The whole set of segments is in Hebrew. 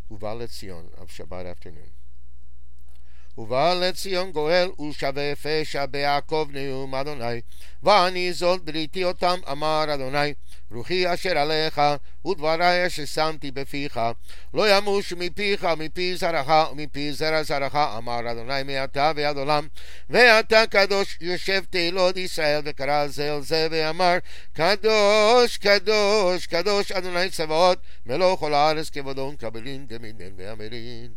ובא לציון of Shabbat afternoon. ובא לציון גואל ושווה פשע ביעקב נאום אדוני, ואני זאת בריתי אותם אמר אדוני, רוחי אשר עליך ודברי אשר שמתי בפיך לא ימוש מפיך ומפי זרעך ומפי זרע זרעך אמר אדוני מעתה ועד עולם. ואתה קדוש יושב תהילות ישראל וקרא זה אל זה ואמר קדוש קדוש קדוש אדוני צבאות מלוא כל הארץ כבודו קבלין דמינן ואמרין.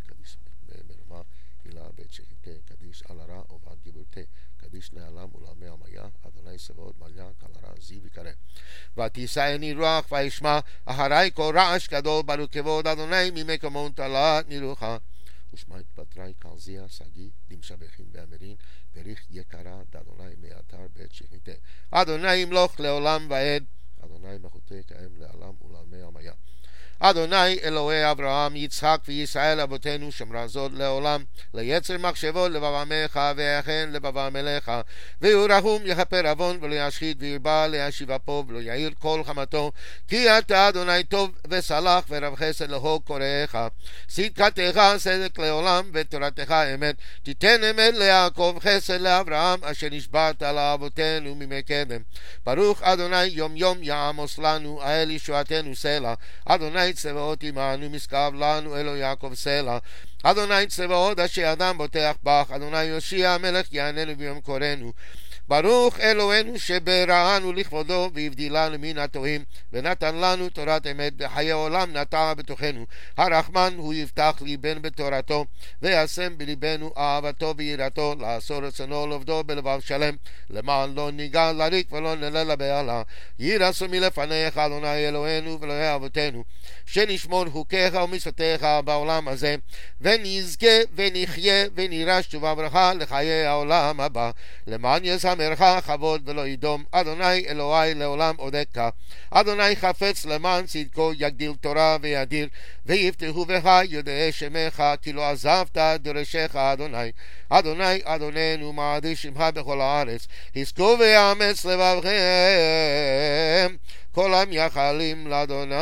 בית שחיתה קדיש על הרע ובעד גיבורתה קדיש לעלם ולעמי המיה אדוני צבאות מליה כל הרע זי וקרא. ותישאני רוח וישמע אחרי כל רעש גדול ברוך כבוד אדוני ממקומות תלת נירוחה. ושמע התפטרי קלזיה סגי דמשבחין ואמרין בריך יקרה דאדוני מאתר בית שחיתה. אדוני ימלוך לעולם ועד אדוני מלכותו קיים לעלם ולעמי המיה. אדוני אלוהי אברהם יצחק וישראל אבותינו שמרה זאת לעולם ליצר מחשבו לבב עמך ואכן לבב עמלך ויהיו רחום יכפר עוון ולא ישחית וירבה להשיב אפו ולא יאיר כל חמתו כי אתה אדוני טוב וסלח ורב חסד לכל קוראיך צדקתך צדק לעולם ותורתך אמת תיתן אמת ליעקב חסד לאברהם אשר נשבעת לאבותינו מימי קדם. ברוך אדוני יום יום יעמוס לנו האל ישועתנו סלע. אדוני צבאות עמנו משכב לנו אלו יעקב סלע. אדוני צבאות אשר אדם בוטח בך אדוני יושיע המלך יעננו ביום קורנו. ברוך אלוהינו שבראנו לכבודו והבדילנו מן הטועים ונתן לנו תורת אמת בחיי עולם נטע בתוכנו. הרחמן הוא יפתח ליבנו בתורתו וישם בליבנו אהבתו ויראתו לעשות רצונו לעבדו בלבב שלם למען לא ניגע לריק ולא נעלה לבהלה. ירא מלפניך אדוני אלוהינו ואלוהי אבותינו שנשמור חוקיך ומצוותיך בעולם הזה ונזכה ונחיה ונראה שובה ברכה לחיי העולם הבא למען יזמרך כבוד ולא ידום. אדוני אלוהי לעולם עודקה. אדוני חפץ למען צדקו יגדיל תורה וידיר ויפתחו בך יודעי שמך כי לא עזבת דורשך אדוני. אדוני אדוננו מעדיף שמך בכל הארץ חזקו ויאמץ לבבכם כל המייחלים לאדוני.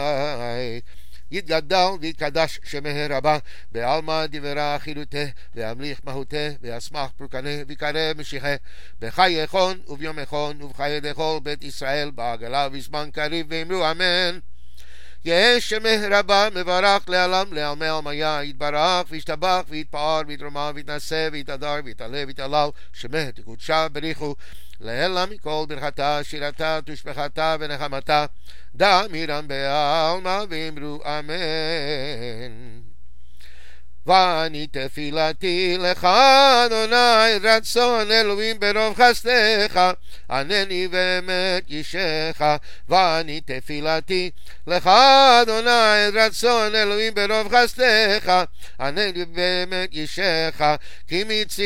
יתגדל ויתקדש שמך רבה בעלמא דברה חילותה והמליך מהותה וישמח פורקנה ויקרא משיחה בחי יכון וביום יכון ובחיי דכל בית ישראל בעגלה בזמן קריב ואמרו אמן. יהא שמך רבה מברך לעלם לעלמי עלמיה יתברך וישתבח ויתפאר ויתרומם ויתנשא ויתהדר ויתעלה ויתהלל שמך תקודשה בריחו לעילה מכל ברכתה שירתה תושבחתה ונחמתה דע מירם בעלמא ואמרו אמן. ואני תפילתי לך אדוני רצון אלוהים ברוב חסדך ענני באמת אישך. ואני תפילתי לך אדוני רצון אלוהים ברוב חסדך ענני באמת אישך כי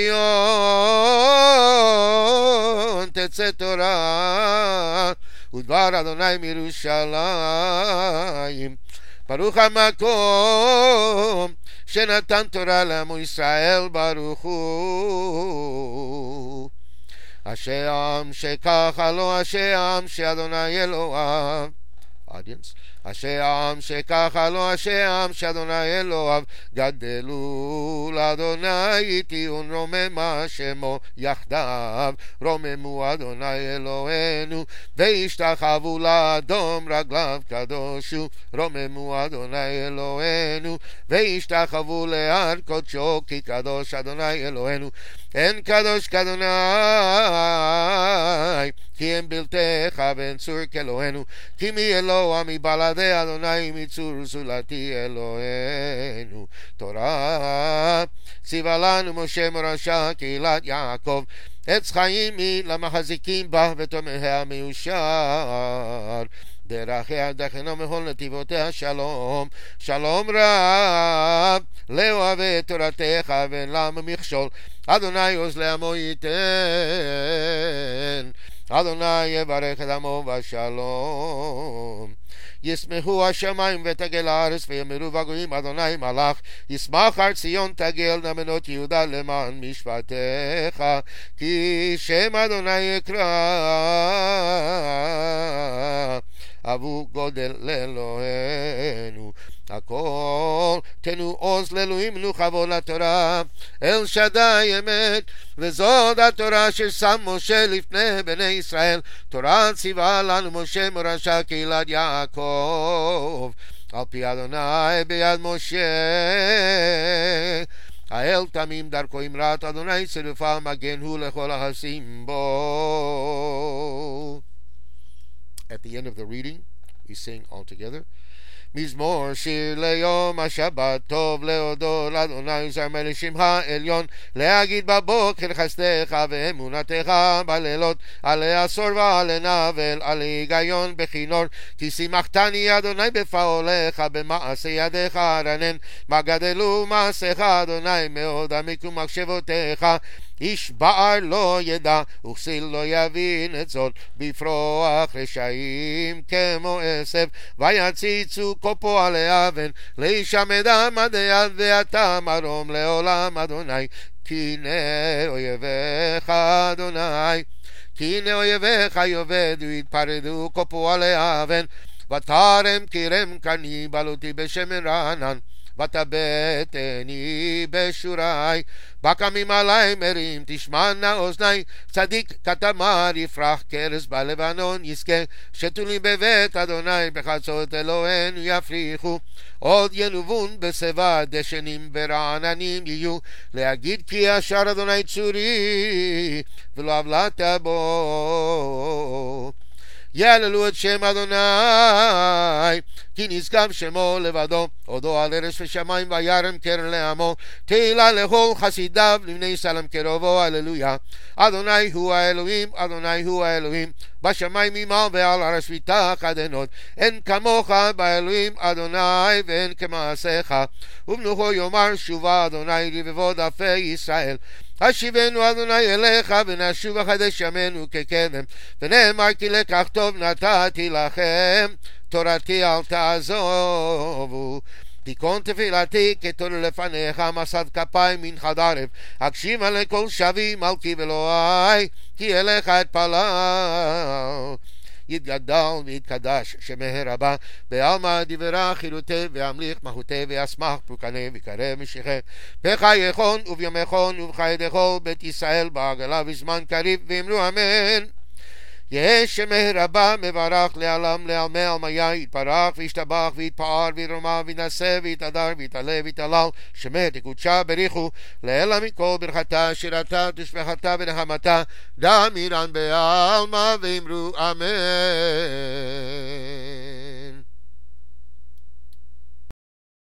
מציון תצא תורה ודבר אדוני מירושלים. ברוך המקום שנתן תורה לעמו ישראל ברוך הוא. אשרי העם שככה לו אשרי העם שאדוני אלוהיו. audience. אשרי העם שככה לו אשרי העם שאדוני אלוהיו גדלו לאדוני טיעון רוממה שמו יחדיו רוממו אדוני אלוהינו והשתחוו לאדום רגליו קדושו רוממו אדוני אלוהינו והשתחוו להר קודשו כי קדוש אדוני אלוהינו אין קדוש כאדוני כי אין בלתך ואין צור כאלוהינו כי מי אלוה מבלעדי אדוני מצור זולתי אלוהינו. תורה ציווה לנו משה מורשה קהילת יעקב עץ חיים היא למחזיקים בה ותומכיה מיושר דרכיה דרכנו מכל נתיבותיה שלום שלום רב לאוהבי תורתך ואין למה מכשול אדוני עוז לעמו ייתן אדוני יברך את עמו בשלום. ישמחו השמיים ותגל הארץ ויאמרו בגויים אדוני מלך ישמח הר ציון תגל נאמנות יהודה למען משפטיך כי שם אדוני יקרא עבור גודל לאלוהינו. הכל תנו עוז לאלוהים נוכבו לתורה, אל שדי אמת, וזאת התורה ששם משה לפני בני ישראל. תורה ציווה לנו משה מורשה קהילת יעקב, על פי אדוני ביד משה. האל תמים דרכו אמרת אדוני צירפה מגן הוא לכל החסים בו. At the end of the reading, we sing all together. מזמור שיר ליום השבת, טוב להודות לאדוני זמר לשמך עליון, להגיד בבוקר חסדך ואמונתך בלילות, עלי עשור ועלי נבל, עלי היגיון בכינור, כי שימחתני אדוני בפעולך, במעשה ידיך ארנן, מה גדלו מעשיך אדוני מאוד, עמיקו מחשבותיך. איש בער לא ידע וכסיל לא יבין את זאת, בפרוח רשעים כמו עשב, ויציצו כופו עלי אבן, לאיש עמדה מדי יד ואתה מרום לעולם אדוני. כי הנה אויביך אדוני, כי הנה אויביך יאבדו יתפרדו כופו עלי אבן, ותרם כרם קני בלותי בשמן רענן, ותבטני בשורי, בקמים עלי מרים תשמענה אוזני, צדיק כתמר יפרח כרס בלבנון יזכה, שתולים בבית אדוני בחצות אלוהינו יפריחו, עוד ינובון בשיבה דשנים ורעננים יהיו, להגיד כי ישר אדוני צורי ולא עוולת בו. יעללו את שם אדוני, כי נשגב שמו לבדו, עודו על ארץ ושמיים וירם קרן לעמו, תהילה לכל חסידיו לבני סלם קרובו, הללויה. אדוני הוא האלוהים, אדוני הוא האלוהים, בשמיים ממעל ועל הארץ ויתח עדנות, אין כמוך באלוהים אדוני ואין כמעשיך. ובנוחו יאמר שובה אדוני רבבות עפי ישראל, השיבנו אדוני אליך ונשוב החדש ימינו כקדם, ונאמר כי לקח טוב נתתי לכם, תורתי אל תעזובו. תיקון תפילתי כתור לפניך, מסד כפיים מנחה דרב, הקשיבה לכל שבי מלכי ואלוהי, כי אליך אתפלל. יתגדל ויתקדש שמי רבה, בעלמא דברה חירותי ואמליך מהותי ואשמח פורקני וקרב משיחי, בחייכון וביומכון ובחיי דכל בית ישראל בעגלה בזמן קריב, ואמרו אמן. יהא שמי רבה מברך לעלם לעלמי עלמיה, יתפרח וישתבח ויתפאר וירומם וינשא ויתהדר ויתעלה ויתהלל, שמי תקודשה בריחו לעילא מכל ברכתה שירתה תשבחתה ונחמתה, דמירן בעלמא ואמרו אמן.